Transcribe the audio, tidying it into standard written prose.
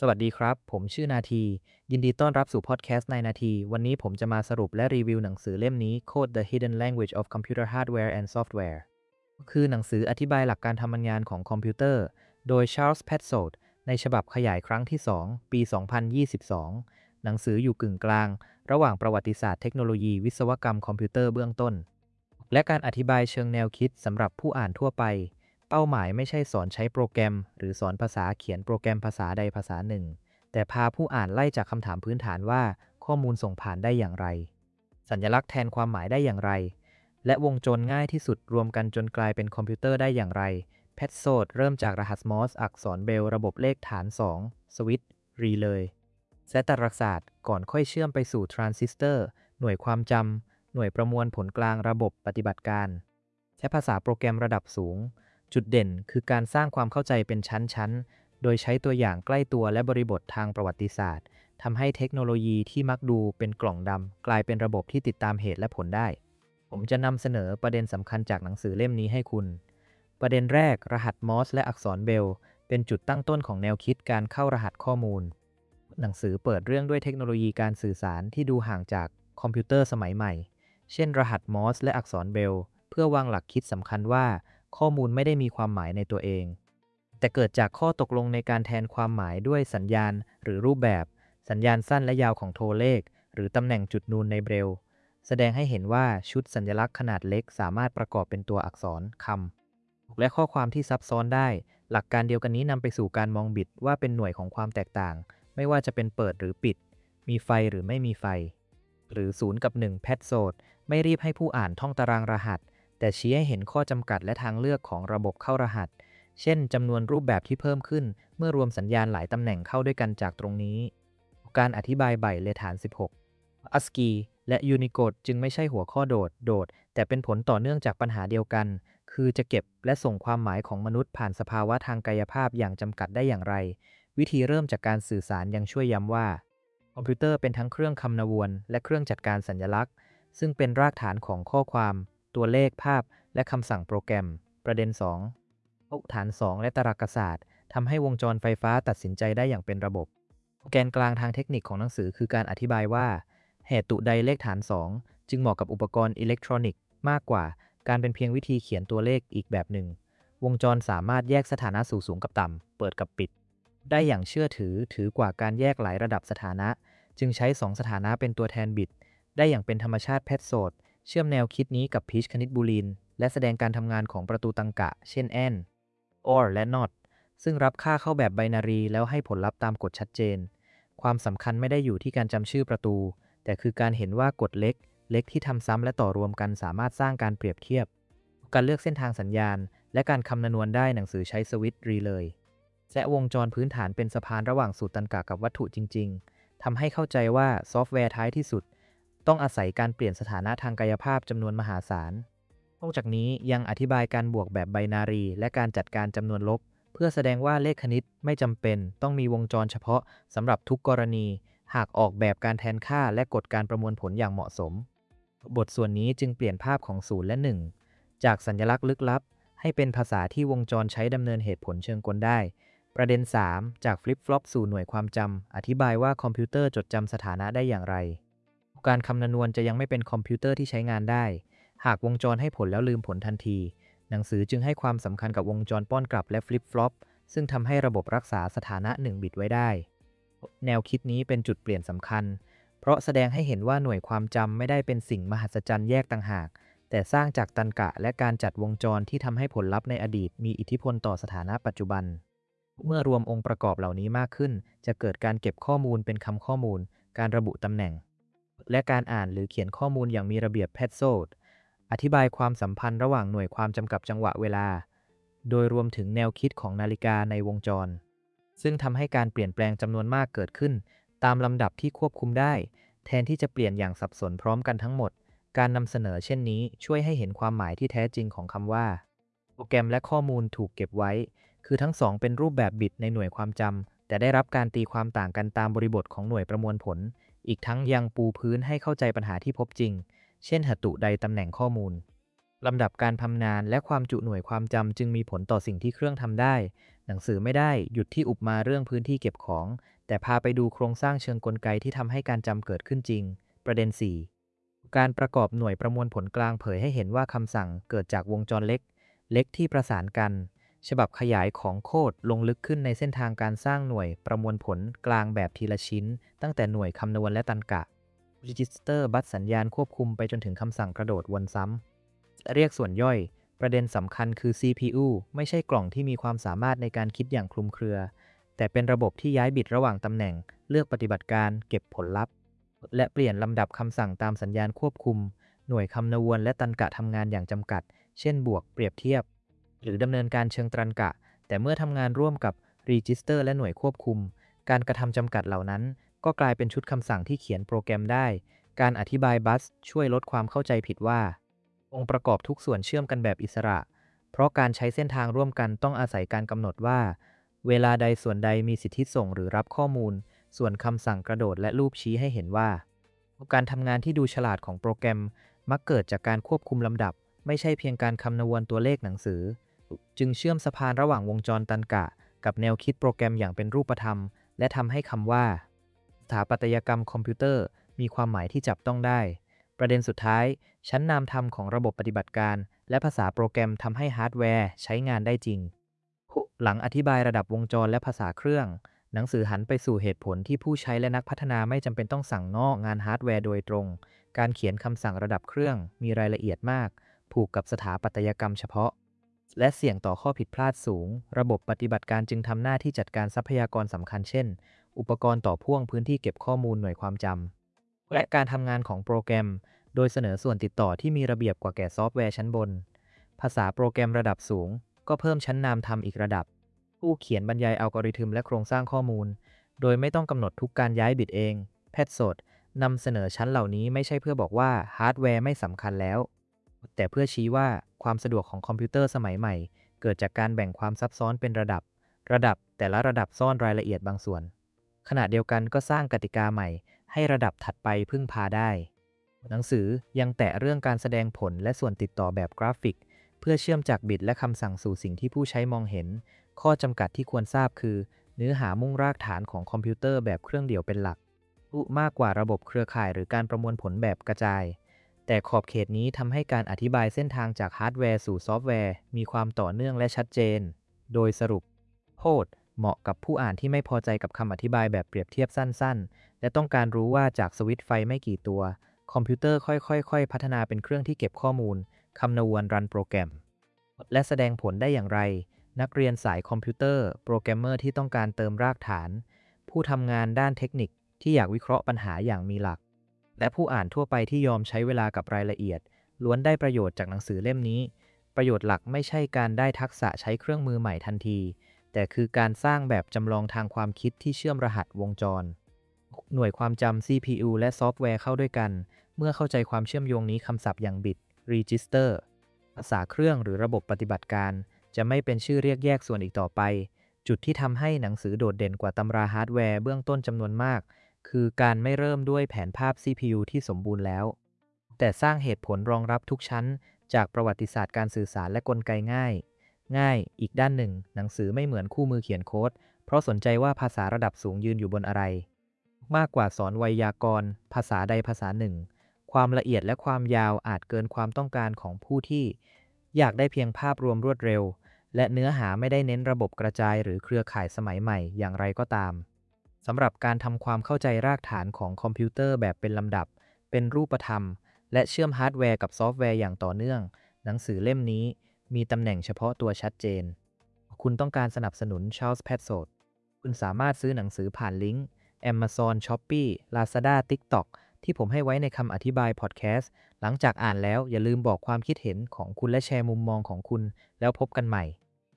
สวัสดีครับผมชื่อนาทียินดีต้อนรับสู่พอดแคสต์ในนาทีวันนี้ผมจะมาสรุปและรีวิวหนังสือเล่มนี้ Code the Hidden Language of Computer Hardware and Software คือหนังสืออธิบายหลักการทำงานของคอมพิวเตอร์โดย Charles Petzold ในฉบับขยายครั้งที่ 2 ปี 2022 หนังสืออยู่กึ่งกลางระหว่างประวัติศาสตร์เทคโนโลยีวิศวกรรมคอมพิวเตอร์เบื้องต้นและการอธิบายเชิงแนวคิดสำหรับผู้อ่านทั่วไปเป้าหมายไม่ใช่สอนใช้โปรแกรมหรือสอนภาษาเขียนโปรแกรมภาษาใดภาษาหนึ่ง แต่พาผู้อ่านไล่จากคำถามพื้นฐานว่าข้อมูลส่งผ่านได้อย่างไรสัญลักษณ์แทนความหมายได้อย่างไรและวงจรง่ายที่สุดรวมกันจนกลายเป็นคอมพิวเตอร์ได้อย่างไรแพทโซดเริ่มจากรหัสมอร์สอักษรเบลระบบเลขฐาน 2 สวิตช์รีเลยและตรรกศาสตร์ก่อนค่อยเชื่อมไปสู่ทรานซิสเตอร์หน่วยความจำหน่วยประมวลผลกลางระบบปฏิบัติการใช้ภาษาโปรแกรมระดับสูงจุดเด่นคือการสร้างความเข้าใจเป็นชั้นๆโดยใช้ตัวอย่างใกล้ตัวและบริบททางประวัติศาสตร์ทำให้เทคโนโลยีที่มักดูเป็นกล่องดำกลายเป็นระบบที่ติดตามเหตุและผลได้ผมจะนำเสนอประเด็นสำคัญจากหนังสือเล่มนี้ให้คุณประเด็นแรกรหัสมอร์สและอักษรเบลเป็นจุดตั้งต้นของแนวคิดการเข้ารหัสข้อมูลหนังสือเปิดเรื่องด้วยเทคโนโลยีการสื่อสารที่ดูห่างจากคอมพิวเตอร์สมัยใหม่เช่นรหัสมอร์สและอักษรเบลเพื่อวางหลักคิดสำคัญว่าข้อมูลไม่ได้มีความหมายในตัวเองแต่เกิดจากข้อตกลงในการแทนความหมายด้วยสัญญาณหรือรูปแบบสัญญาณสั้นและยาวของโทรเลขหรือตำแหน่งจุดนูนในเบรลแสดงให้เห็นว่าชุดสัญลักษณ์ขนาดเล็กสามารถประกอบเป็นตัวอักษรคำและข้อความที่ซับซ้อนได้หลักการเดียวกันนี้นำไปสู่การมองบิตว่าเป็นหน่วยของความแตกต่างไม่ว่าจะเป็นเปิดหรือปิดมีไฟหรือไม่มีไฟหรือ0กับ1แพทโซดไม่รีบให้ผู้อ่านท่องตารางรหัสแต่ชี้ให้เห็นข้อจำกัดและทางเลือกของระบบเข้ารหัสเช่นจำนวนรูปแบบที่เพิ่มขึ้นเมื่อรวมสัญญาณหลายตำแหน่งเข้าด้วยกันจากตรงนี้การอธิบายไบต์เลขฐาน 16 ASCII และ Unicode จึงไม่ใช่หัวข้อโดดแต่เป็นผลต่อเนื่องจากปัญหาเดียวกันคือจะเก็บและส่งความหมายของมนุษย์ผ่านสภาวะทางกายภาพอย่างจำกัดได้อย่างไรวิธีเริ่มจากการสื่อสารยังช่วยย้ำว่าคอมพิวเตอร์เป็นทั้งเครื่องคำนวณและเครื่องจัดการสัญลักษณ์ซึ่งเป็นรากฐานของข้อความตัวเลขภาพและคำสั่งโปรแกรมประเด็น 2 ฐาน 2 และตรรกศาสตร์ทำให้วงจรไฟฟ้าตัดสินใจได้อย่างเป็นระบบแกนกลางทางเทคนิคของหนังสือคือการอธิบายว่าเหตุใดเลขฐาน 2 จึงเหมาะกับอุปกรณ์อิเล็กทรอนิกส์มากกว่าการเป็นเพียงวิธีเขียนตัวเลขอีกแบบหนึ่งวงจรสามารถแยกสถานะสูงกับต่ำเปิดกับปิดได้อย่างเชื่อถือกว่าการแยกหลายระดับสถานะจึงใช้2สถานะเป็นตัวแทนบิตได้อย่างเป็นธรรมชาติแพทโซดเชื่อมแนวคิดนี้กับพีชคณิตบูลีนและแสดงการทำงานของประตูตังกะเช่น AND OR และ NOT ซึ่งรับค่าเข้าแบบไบนารีแล้วให้ผลลัพธ์ตามกฎชัดเจนความสำคัญไม่ได้อยู่ที่การจำชื่อประตูแต่คือการเห็นว่ากฎเล็กที่ทำซ้ำและต่อรวมกันสามารถสร้างการเปรียบเทียบการเลือกเส้นทางสัญญาณและการคำนวณได้หนังสือใช้สวิตช์รีเลยและวงจรพื้นฐานเป็นสะพานระหว่างสูตรตันกะกับวัตถุจริงๆทำให้เข้าใจว่าซอฟต์แวร์ท้ายที่สุดต้องอาศัยการเปลี่ยนสถานะทางกายภาพจำนวนมหาศาลนอกจากนี้ยังอธิบายการบวกแบบไบนารีและการจัดการจำนวนลบเพื่อแสดงว่าเลขคณิตไม่จำเป็นต้องมีวงจรเฉพาะสำหรับทุกกรณีหากออกแบบการแทนค่าและกฎการประมวลผลอย่างเหมาะสมบทส่วนนี้จึงเปลี่ยนภาพของ0และ1จากสัญลักษณ์ลึกลับให้เป็นภาษาที่วงจรใช้ดำเนินเหตุผลเชิงกลได้ประเด็น 3 จากฟลิปฟลอปสู่หน่วยความจำอธิบายว่าคอมพิวเตอร์จดจำสถานะได้อย่างไรการคำนวณจะยังไม่เป็นคอมพิวเตอร์ที่ใช้งานได้หากวงจรให้ผลแล้วลืมผลทันทีหนังสือจึงให้ความสำคัญกับวงจรป้อนกลับและฟลิปฟลอปซึ่งทำให้ระบบรักษาสถานะ1บิตไว้ได้แนวคิดนี้เป็นจุดเปลี่ยนสำคัญเพราะแสดงให้เห็นว่าหน่วยความจำไม่ได้เป็นสิ่งมหัศจรรย์แยกต่างหากแต่สร้างจากตรรกะและการจัดวงจรที่ทำให้ผลลัพธ์ในอดีตมีอิทธิพลต่อสถานะปัจจุบันเมื่อรวมองค์ประกอบเหล่านี้มากขึ้นจะเกิดการเก็บข้อมูลเป็นคำข้อมูลการระบุตำแหน่งและการอ่านหรือเขียนข้อมูลอย่างมีระเบียบแพทโซดอธิบายความสัมพันธ์ระหว่างหน่วยความจำกัดจังหวะเวลาโดยรวมถึงแนวคิดของนาฬิกาในวงจรซึ่งทำให้การเปลี่ยนแปลงจำนวนมากเกิดขึ้นตามลำดับที่ควบคุมได้แทนที่จะเปลี่ยนอย่างสับสนพร้อมกันทั้งหมดการนำเสนอเช่นนี้ช่วยให้เห็นความหมายที่แท้จริงของคำว่าโปรแกรมและข้อมูลถูกเก็บไว้คือทั้งสองเป็นรูปแบบบิตในหน่วยความจำแต่ได้รับการตีความต่างกันตามบริบทของหน่วยประมวลผลอีกทั้งยังปูพื้นให้เข้าใจปัญหาที่พบจริงเช่นหัตถุใดตำแหน่งข้อมูลลำดับการทำงานและความจุหน่วยความจำจึงมีผลต่อสิ่งที่เครื่องทำได้หนังสือไม่ได้หยุดที่อุปมาเรื่องพื้นที่เก็บของแต่พาไปดูโครงสร้างเชิงกลไกที่ทำให้การจำเกิดขึ้นจริงประเด็น4การประกอบหน่วยประมวลผลกลางเผยให้เห็นว่าคำสั่งเกิดจากวงจรเล็กที่ประสานกันฉบับขยายของโคดลงลึกขึ้นในเส้นทางการสร้างหน่วยประมวลผลกลางแบบทีละชิ้นตั้งแต่หน่วยคำนวณและตรรกะ Register บัสสัญญาณควบคุมไปจนถึงคำสั่งกระโดดวนซ้ำและเรียกส่วนย่อยประเด็นสำคัญคือ CPU ไม่ใช่กล่องที่มีความสามารถในการคิดอย่างคลุมเครือ แต่เป็นระบบที่ย้ายบิตระหว่างตำแหน่งเลือกปฏิบัติการเก็บผลลัพธ์และเปลี่ยนลำดับคำสั่งตามสัญญาณควบคุมหน่วยคำนวณและตรรกะทำงานอย่างจำกัดเช่นบวกเปรียบเทียบหรือดำเนินการเชิงตรรกะแต่เมื่อทำงานร่วมกับ Register และหน่วยควบคุมการกระทำจำกัดเหล่านั้นก็กลายเป็นชุดคำสั่งที่เขียนโปรแกรมได้การอธิบายบัสช่วยลดความเข้าใจผิดว่าองค์ประกอบทุกส่วนเชื่อมกันแบบอิสระเพราะการใช้เส้นทางร่วมกันต้องอาศัยการกำหนดว่าเวลาใดส่วนใดมีสิทธิส่งหรือรับข้อมูลส่วนคำสั่งกระโดดและรูปชี้ให้เห็นว่าการทำงานที่ดูฉลาดของโปรแกรมมักเกิดจากการควบคุมลำดับไม่ใช่เพียงการคำนวณตัวเลขหนังสือจึงเชื่อมสะพานระหว่างวงจรตรรกะกับแนวคิดโปรแกรมอย่างเป็นรูปธรรมและทำให้คำว่าสถาปัตยกรรมคอมพิวเตอร์มีความหมายที่จับต้องได้ประเด็นสุดท้ายชั้นนามธรรมของระบบปฏิบัติการและภาษาโปรแกรมทำให้ฮาร์ดแวร์ใช้งานได้จริงหลังอธิบายระดับวงจรและภาษาเครื่องหนังสือหันไปสู่เหตุผลที่ผู้ใช้และนักพัฒนาไม่จำเป็นต้องสั่งนอกงานฮาร์ดแวร์โดยตรงการเขียนคำสั่งระดับเครื่องมีรายละเอียดมากผูกกับสถาปัตยกรรมเฉพาะและเสี่ยงต่อข้อผิดพลาดสูงระบบปฏิบัติการจึงทำหน้าที่จัดการทรัพยากรสำคัญเช่นอุปกรณ์ต่อพ่วงพื้นที่เก็บข้อมูลหน่วยความจำและการทำงานของโปรแกรมโดยเสนอส่วนติดต่อที่มีระเบียบกว่าแก่ซอฟต์แวร์ชั้นบนภาษาโปรแกรมระดับสูงก็เพิ่มชั้นนามธรรมอีกระดับผู้เขียนบรรยายอัลกอริทึมและโครงสร้างข้อมูลโดยไม่ต้องกำหนดทุกการย้ายบิตเองแพทโซดนำเสนอชั้นเหล่านี้ไม่ใช่เพื่อบอกว่าฮาร์ดแวร์ไม่สำคัญแล้วแต่เพื่อชี้ว่าความสะดวกของคอมพิวเตอร์สมัยใหม่เกิดจากการแบ่งความซับซ้อนเป็นระดับแต่ละระดับซ่อนรายละเอียดบางส่วนขณะเดียวกันก็สร้างกติกาใหม่ให้ระดับถัดไปพึ่งพาได้หนังสือยังแตะเรื่องการแสดงผลและส่วนติดต่อแบบกราฟิกเพื่อเชื่อมจากบิตและคำสั่งสู่สิ่งที่ผู้ใช้มองเห็นข้อจำกัดที่ควรทราบคือเนื้อหามุ่งรากฐานของคอมพิวเตอร์แบบเครื่องเดี่ยวเป็นหลักมากกว่าระบบเครือข่ายหรือการประมวลผลแบบกระจายแต่ขอบเขตนี้ทำให้การอธิบายเส้นทางจากฮาร์ดแวร์สู่ซอฟต์แวร์มีความต่อเนื่องและชัดเจนโดยสรุปโพดเหมาะกับผู้อ่านที่ไม่พอใจกับคำอธิบายแบบเปรียบเทียบสั้นๆและต้องการรู้ว่าจากสวิตช์ไฟไม่กี่ตัวคอมพิวเตอร์ค่อยๆพัฒนาเป็นเครื่องที่เก็บข้อมูลคำนวณรันโปรแกรมและแสดงผลได้อย่างไรนักเรียนสายคอมพิวเตอร์โปรแกรมเมอร์ที่ต้องการเติมรากฐานผู้ทำงานด้านเทคนิคที่อยากวิเคราะห์ปัญหาอย่างมีหลักและผู้อ่านทั่วไปที่ยอมใช้เวลากับรายละเอียดล้วนได้ประโยชน์จากหนังสือเล่มนี้ประโยชน์หลักไม่ใช่การได้ทักษะใช้เครื่องมือใหม่ทันทีแต่คือการสร้างแบบจำลองทางความคิดที่เชื่อมรหัสวงจรหน่วยความจำ CPU และซอฟต์แวร์เข้าด้วยกันเมื่อเข้าใจความเชื่อมโยงนี้คำศัพท์อย่างบิต Register ภาษาเครื่องหรือระบบปฏิบัติการจะไม่เป็นชื่อเรียกแยกส่วนอีกต่อไปจุดที่ทำให้หนังสือโดดเด่นกว่าตำราฮาร์ดแวร์เบื้องต้นจำนวนมากคือการไม่เริ่มด้วยแผนภาพ CPU ที่สมบูรณ์แล้วแต่สร้างเหตุผลรองรับทุกชั้นจากประวัติศาสตร์การสื่อสารและกลไกง่ายอีกด้านหนึ่งหนังสือไม่เหมือนคู่มือเขียนโค้ดเพราะสนใจว่าภาษาระดับสูงยืนอยู่บนอะไรมากกว่าสอนไวยากรณ์ภาษาใดภาษาหนึ่งความละเอียดและความยาวอาจเกินความต้องการของผู้ที่อยากได้เพียงภาพรวมรวดเร็วและเนื้อหาไม่ได้เน้นระบบกระจายหรือเครือข่ายสมัยใหม่อย่างไรก็ตามสำหรับการทำความเข้าใจรากฐานของคอมพิวเตอร์แบบเป็นลำดับเป็นรูปธรรมและเชื่อมฮาร์ดแวร์กับซอฟต์แวร์อย่างต่อเนื่องหนังสือเล่มนี้มีตำแหน่งเฉพาะตัวชัดเจนคุณต้องการสนับสนุน Charles Petzold คุณสามารถซื้อหนังสือผ่านลิงก์ Amazon, Shopee, Lazada, TikTok ที่ผมให้ไว้ในคำอธิบายพอดแคสต์หลังจากอ่านแล้วอย่าลืมบอกความคิดเห็นของคุณและแชร์มุมมองของคุณแล้วพบกันใหม่